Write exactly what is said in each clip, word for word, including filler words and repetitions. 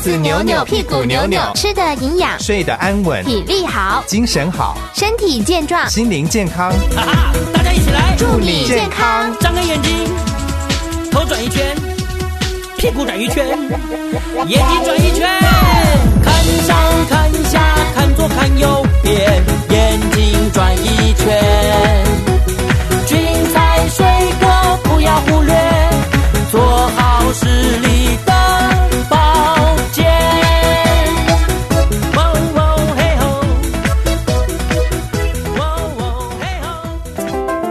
子扭扭，屁股扭扭， 吃的营养， 睡得安稳， 体力好， 精神好， 身体健壮， 心灵健康。 哈哈，大家一起来， 祝你健康！ 张开眼睛，头转一圈，屁股转一圈，眼睛转一圈，看上看下，看左看右边，眼睛转一圈。菌菜水果不要忽略，做好视力的保健。喔喔嘿吼，喔喔嘿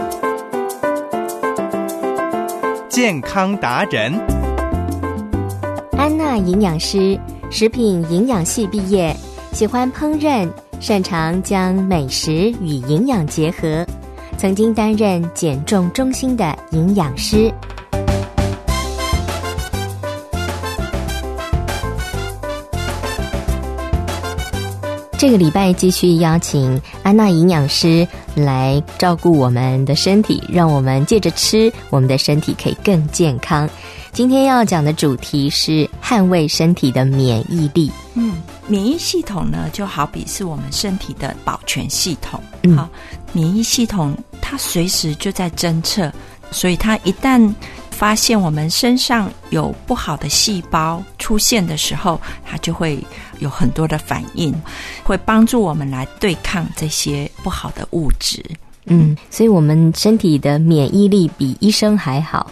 吼。健康达人安娜营养师，食品营养系毕业，喜欢烹饪，擅长将美食与营养结合，曾经担任减重中心的营养师。这个礼拜继续邀请安娜营养师来照顾我们的身体，让我们借着吃，我们的身体可以更健康。今天要讲的主题是捍卫身体的免疫力。 嗯，免疫系统呢，就好比是我们身体的保全系统。 嗯， 好，免疫系统它随时就在侦测，所以它一旦发现我们身上有不好的细胞出现的时候，它就会有很多的反应，会帮助我们来对抗这些不好的物质。 嗯，所以我们身体的免疫力比医生还好。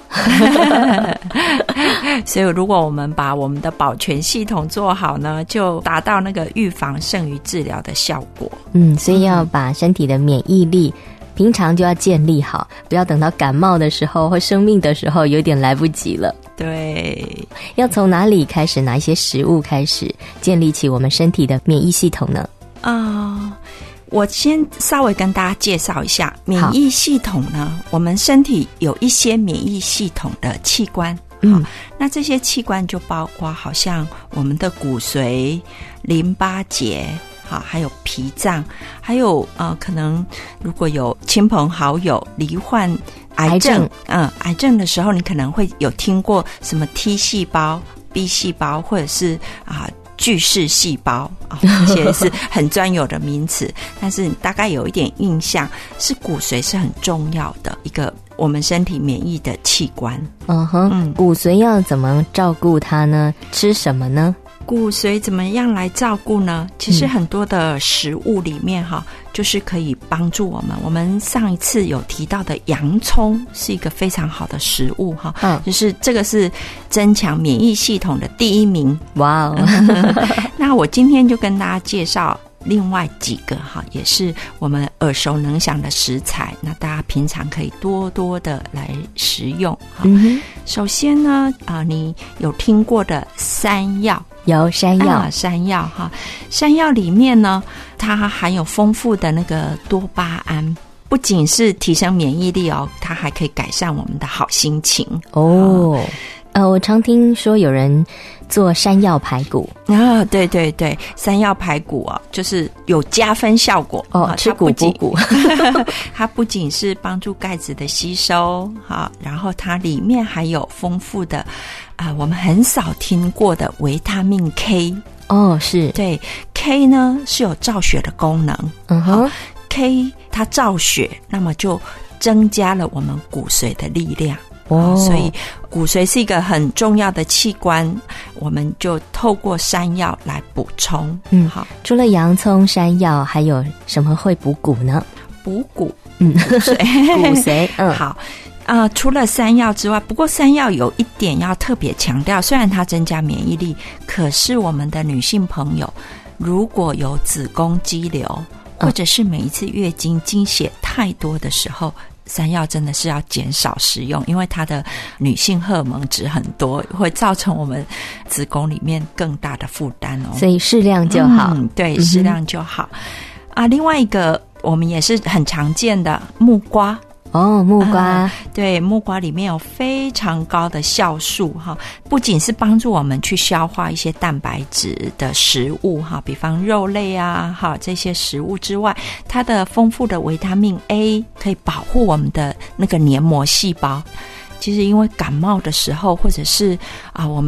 所以如果我们把我们的保全系统做好呢，就达到那个预防胜于治疗的效果。 嗯，所以要把身体的免疫力平常就要建立好，不要等到感冒的时候或生病的时候有点来不及了。 对， 要从哪里开始，哪一些食物开始建立起我们身体的免疫系统呢？ 啊、呃，我先稍微跟大家介绍一下免疫系统呢，我们身体有一些免疫系统的器官。 嗯， 好，那这些器官就包括好像我们的骨髓、淋巴结，好，还有脾脏，还有呃，可能如果有亲朋好友罹患癌症， 癌症嗯，癌症的时候，你可能会有听过什么 T 细胞、B 细胞，或者是啊。巨噬细胞啊，这些是很专有的名词，但是你大概有一点印象，是骨髓是很重要的一个我们身体免疫的器官。 嗯哼，嗯，骨髓要怎么照顾它呢？吃什么呢？ 骨髓怎么样来照顾呢？其实很多的食物里面哈、嗯，就是可以帮助我们。我们上一次有提到的洋葱是一个非常好的食物哈，嗯，就是这个是增强免疫系统的第一名。哇哦！那我今天就跟大家介绍另外几个哈，也是我们耳熟能详的食材，那大家平常可以多多的来食用哈。嗯、首先呢，啊、呃，你有听过的山药？ 有山药， 啊、山药哈，山药里面呢，它含有丰富的那个多巴胺，不仅是提升免疫力哦，它还可以改善我们的好心情哦。呃，我常听说有人做山药排骨啊，对对对，山药排骨哦，就是有加分效果哦，啊、吃骨补骨， 它不仅是帮助钙质的吸收哈，然后它里面还有丰富的啊、呃，我们很少听过的维他命 K 哦，是对 K 呢是有造血的功能， 嗯哼 ，K 它造血，那么就增加了我们骨髓的力量。哦，所以骨髓是一个很重要的器官，我们就透过山药来补充。 嗯，好，除了洋葱、山药，还有什么会补骨呢？ 补骨， 嗯，骨髓，骨髓，嗯， 好。呃，除了山药之外，不过山药有一点要特别强调，虽然它增加免疫力，可是我们的女性朋友如果有子宫肌瘤，或者是每一次月经经血太多的时候，山药真的是要减少食用，因为它的女性荷尔蒙值很多，会造成我们子宫里面更大的负担哦。 所以适量就好， 嗯、对，适量就好。嗯、啊，另外一个我们也是很常见的木瓜。 哦，木瓜、 啊、对，木瓜里面有非常高的酵素哈，不仅是帮助我们去消化一些蛋白质的食物哈，比方肉类啊哈这些食物之外，它的丰富的维他命 A 可以保护我们的那个黏膜细胞。其实因为感冒的时候，或者是啊我们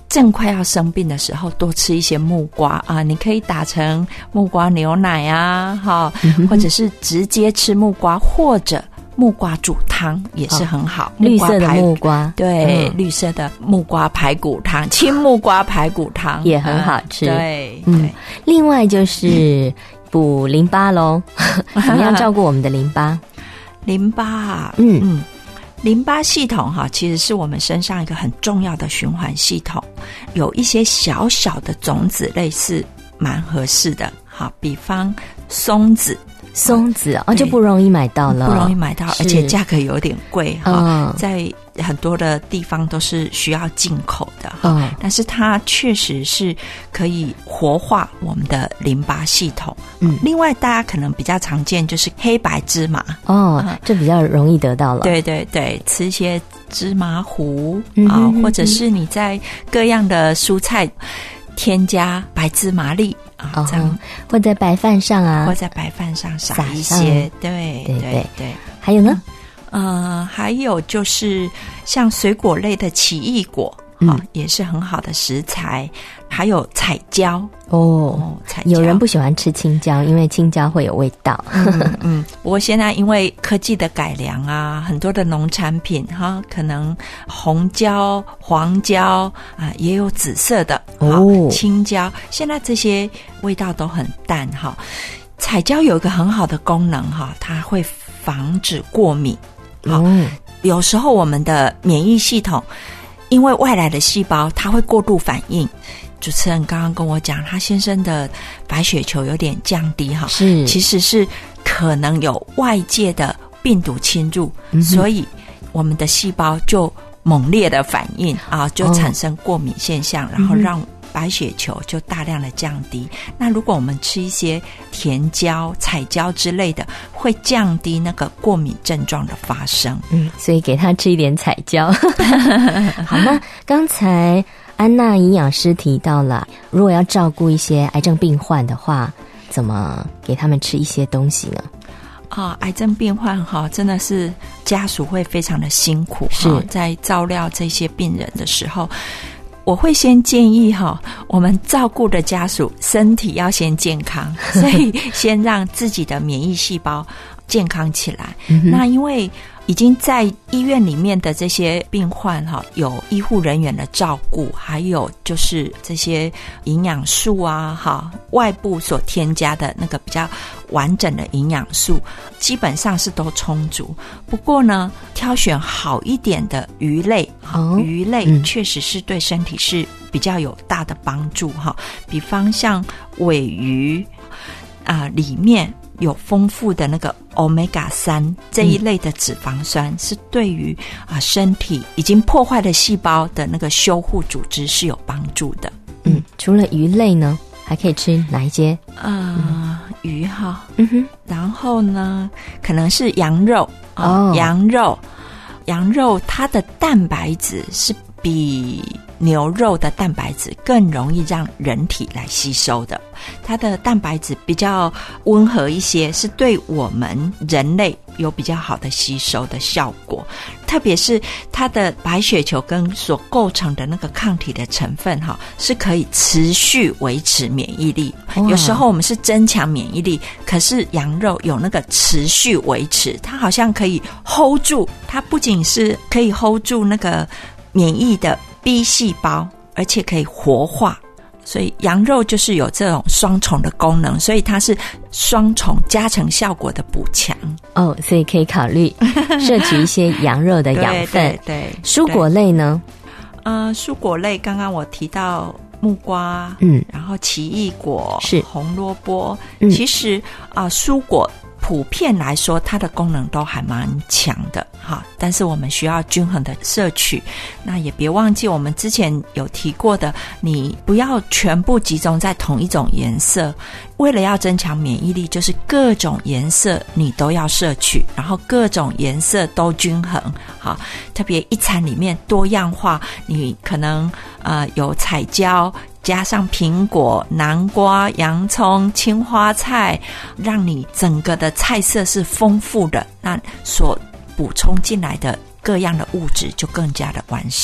正快要生病的时候，多吃一些木瓜啊，你可以打成木瓜牛奶啊，哈、嗯，或者是直接吃木瓜，或者木瓜煮汤也是很好。 哦、绿色的木瓜， 对、嗯，绿色的木瓜排骨汤，青木瓜排骨汤也很好吃。 啊、对， 嗯对。 另外就是补淋巴咯，怎么样照顾我们的淋巴？ 淋巴啊， 嗯嗯。淋巴系统哈，其实是我们身上一个很重要的循环系统，有一些小小的种子类似蛮合适的，好，比方松子。 松子哦，就不容易买到了， 不容易买到，而且价格有点贵哈、 嗯， 在很多的地方都是需要进口的哈、 嗯， 但是它确实是可以活化我们的淋巴系统。 嗯， 另外大家可能比较常见就是黑白芝麻哦，这比较容易得到了。 对对对，吃一些芝麻糊、 嗯、 啊，或者是你在各样的蔬菜添加白芝麻粒。啊，这样、哦、 或在白饭上啊， 或在白饭上撒一些，对对对对。 还有呢？ 呃，还有就是像水果类的奇异果， 嗯、 啊，也是很好的食材。还有彩椒哦， 哦彩椒有人不喜欢吃青椒，因为青椒会有味道。 嗯, 嗯，不过现在因为科技的改良啊，很多的农产品哈，可能红椒、黄椒啊，也有紫色的哦，青椒，现在这些味道都很淡哈。彩椒有一个很好的功能哈，它会防止过敏。好、哦，有时候我们的免疫系统因为外来的细胞，它会过度反应。主持人刚刚跟我讲，他先生的白血球有点降低哈， 是， 其实是可能有外界的病毒侵入， 嗯、 所以我们的细胞就猛烈的反应啊，就产生过敏现象，哦、然后让白血球就大量的降低。嗯、那如果我们吃一些甜椒、彩椒之类的，会降低那个过敏症状的发生。 嗯，所以给他吃一点彩椒。好，那刚才安娜营养师提到了，如果要照顾一些癌症病患的话，怎么给他们吃一些东西呢？ 啊、哦，癌症病患哈，真的是家属会非常的辛苦， 是在照料这些病人的时候，我会先建议哈，我们照顾的家属身体要先健康，所以先让自己的免疫细胞健康起来。 嗯、 那因为已经在医院里面的这些病患哈，有医护人员的照顾，还有就是这些营养素啊，哈，外部所添加的那个比较完整的营养素，基本上是都充足。不过呢，挑选好一点的鱼类， 哦、 鱼类确实是对身体是比较有大的帮助哈。比方像鲔鱼啊、呃，里面有丰富的那个 omega 三这一类的脂肪酸，嗯、是对于啊身体已经破坏的细胞的那个修护组织是有帮助的。 嗯，除了鱼类呢，还可以吃哪一些？ 呃，嗯、鱼哈， 嗯哼， 然后呢，可能是羊肉哦， 羊肉，羊肉它的蛋白质是比牛肉的蛋白质更容易让人体来吸收的，它的蛋白质比较温和一些，是对我们人类有比较好的吸收的效果。特别是它的白血球跟所构成的那个抗体的成分哈，是可以持续维持免疫力。有时候我们是增强免疫力，可是羊肉有那个持续维持，它好像可以 hold 住，它不仅是可以 hold 住那个免疫的 B 细胞，而且可以活化，所以羊肉就是有这种双重的功能，所以它是双重加成效果的补强哦，所以可以考虑摄取一些羊肉的养分。 对对对， 蔬果类呢？ 呃，蔬果类刚刚我提到木瓜， 嗯， 然后奇异果是红萝卜， 嗯、 其实啊、呃，蔬果普遍来说，它的功能都还蛮强的哈，但是我们需要均衡的摄取。那也别忘记我们之前有提过的，你不要全部集中在同一种颜色。为了要增强免疫力，就是各种颜色你都要摄取，然后各种颜色都均衡。好，特别一餐里面多样化，你可能呃有彩椒，加上苹果、南瓜、洋葱、青花菜，让你整个的菜色是丰富的，那所补充进来的各样的物质就更加的完善。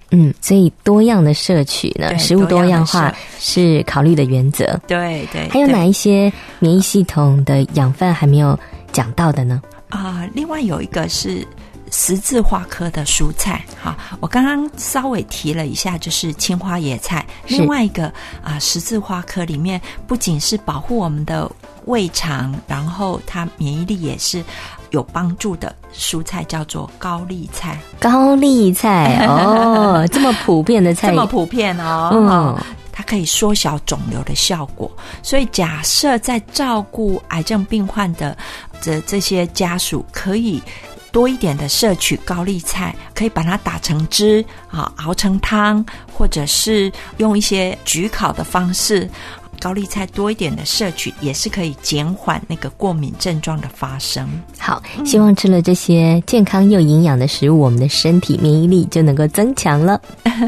嗯，所以多样的摄取呢，食物多样化是考虑的原则。 对对。 还有哪一些免疫系统的养分还没有讲到的呢？ 啊、呃，另外有一个是十字花科的蔬菜，好，我刚刚稍微提了一下，就是青花椰菜。另外一个啊、呃，十字花科里面不仅是保护我们的胃肠，然后它免疫力也是有帮助的蔬菜，叫做高丽菜。 高丽菜哦，这么普遍的菜， 这么普遍哦。嗯。哦，它可以缩小肿瘤的效果，所以假设在照顾癌症病患的这这些家属，可以多一点的摄取高丽菜，可以把它打成汁啊，熬成汤，或者是用一些焗烤的方式。高丽菜多一点的摄取，也是可以减缓那个过敏症状的发生。 好，希望吃了这些健康又营养的食物，我们的身体免疫力就能够增强了。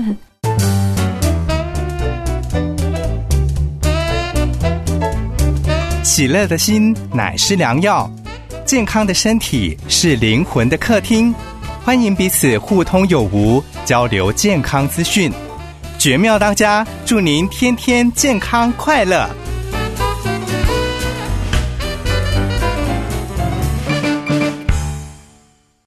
喜乐的心乃是良药，健康的身体是灵魂的客厅。欢迎彼此互通有无，交流健康资讯。绝妙当家，祝您天天健康快乐。